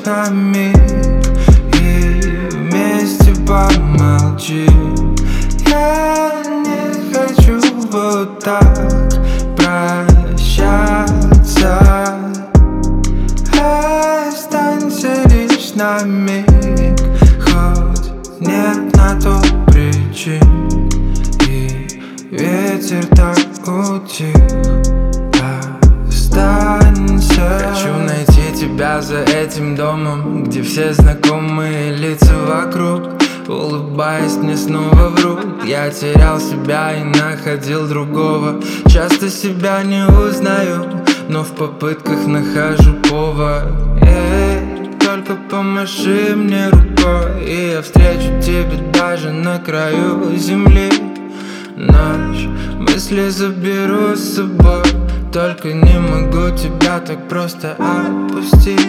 лишь на миг и вместе помолчим. Я не хочу вот так прощаться. Останься лишь на миг, хоть нет на то причин, и ветер так утих. Останься. Хочу найти тебя за этим домом, где все знакомые лица вокруг. Улыбаясь, мне снова врут. Я терял себя и находил другого. Часто себя не узнаю, но в попытках нахожу повод. Только помаши мне рукой, и я встречу тебя даже на краю земли. Ночь, мысли заберу с собой, только не могу тебя так просто отпустить.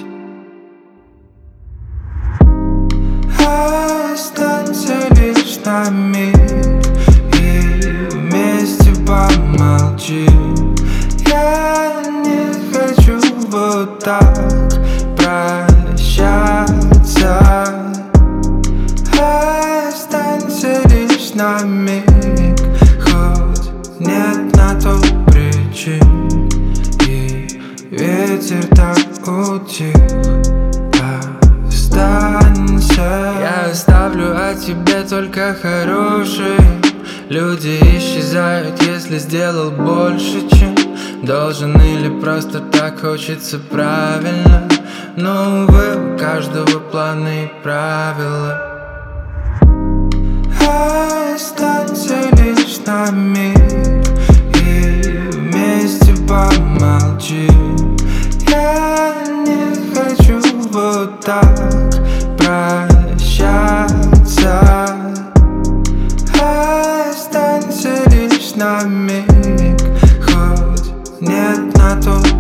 Останься лишь на миг и вместе помолчим. Я не хочу вот так прощаться. Останься лишь на миг, хоть нет на то причин, и ветер так утих. Останься. Я оставлю о тебе только хорошие. Люди исчезают, если сделал больше, чем должен, или просто так хочется правильно. Но, увы, у каждого планы и правила. Останься лишь на миг и вместе помолчим. Я не хочу вот так прощаться. Останься лишь на миг, хоть нет на то